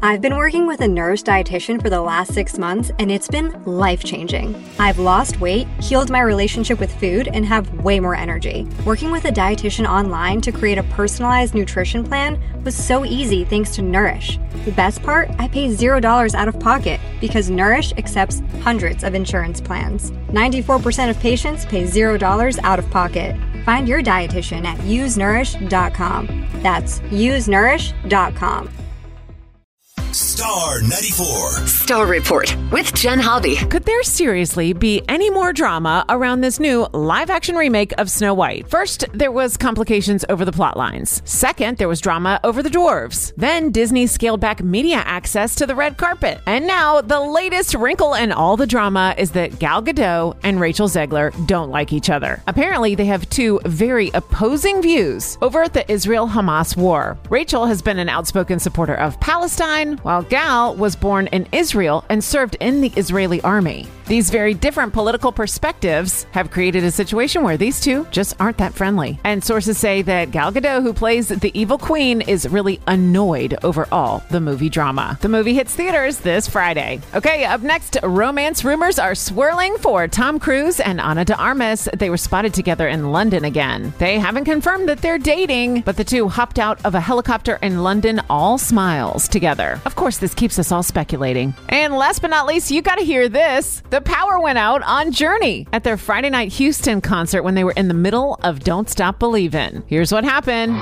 I've been working with a Nourish dietitian for the last 6 months, and it's been life-changing. I've lost weight, healed my relationship with food, and have way more energy. Working with a dietitian online to create a personalized nutrition plan was so easy thanks to Nourish. The best part? I pay $0 out of pocket because Nourish accepts hundreds of insurance plans. 94% of patients pay $0 out of pocket. Find your dietitian at usenourish.com. That's usenourish.com. Star 94. Star Report with Jen Hobby. Could there seriously be any more drama around this new live-action remake of Snow White? First, there was complications over the plot lines. Second, there was drama over the dwarves. Then Disney scaled back media access to the red carpet. And now, the latest wrinkle in all the drama is that Gal Gadot and Rachel Zegler don't like each other. Apparently, they have two very opposing views over the Israel-Hamas war. Rachel has been an outspoken supporter of Palestine, while Gal was born in Israel and served in the Israeli army. These very different political perspectives have created a situation where these two just aren't that friendly. And sources say that Gal Gadot, who plays the evil queen, is really annoyed over all the movie drama. The movie hits theaters this Friday. Okay, up next, romance rumors are swirling for Tom Cruise and Ana de Armas. They were spotted together in London again. They haven't confirmed that they're dating, but the two hopped out of a helicopter in London all smiles together. Of course, this keeps us all speculating. And last but not least, you gotta hear this. The power went out on Journey at their Friday night Houston concert when they were in the middle of Don't Stop Believin'. Here's what happened.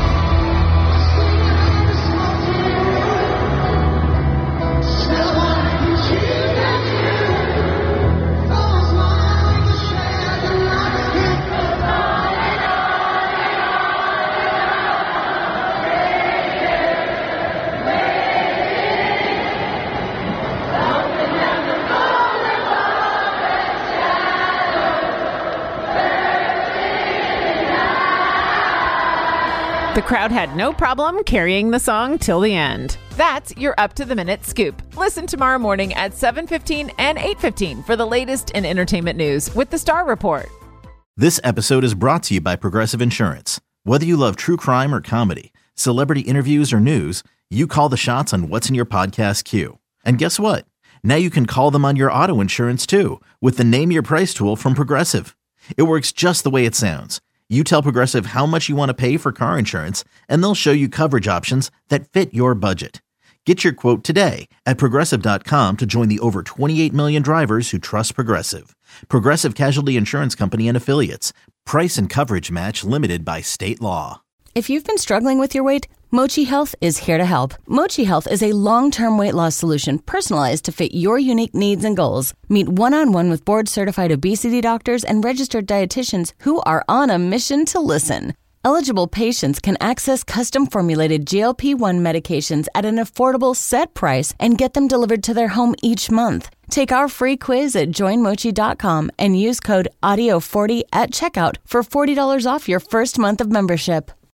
The crowd had no problem carrying the song till the end. That's your up-to-the-minute scoop. Listen tomorrow morning at 7:15 and 8:15 for the latest in entertainment news with the Star Report. This episode is brought to you by Progressive Insurance. Whether you love true crime or comedy, celebrity interviews or news, you call the shots on what's in your podcast queue. And guess what? Now you can call them on your auto insurance too with the Name Your Price tool from Progressive. It works just the way it sounds. You tell Progressive how much you want to pay for car insurance, and they'll show you coverage options that fit your budget. Get your quote today at Progressive.com to join the over 28 million drivers who trust Progressive. Progressive Casualty Insurance Company and Affiliates. Price and coverage match limited by state law. If you've been struggling with your weight, Mochi Health is here to help. Mochi Health is a long-term weight loss solution personalized to fit your unique needs and goals. Meet one-on-one with board-certified obesity doctors and registered dietitians who are on a mission to listen. Eligible patients can access custom-formulated GLP-1 medications at an affordable set price and get them delivered to their home each month. Take our free quiz at joinmochi.com and use code AUDIO40 at checkout for $40 off your first month of membership.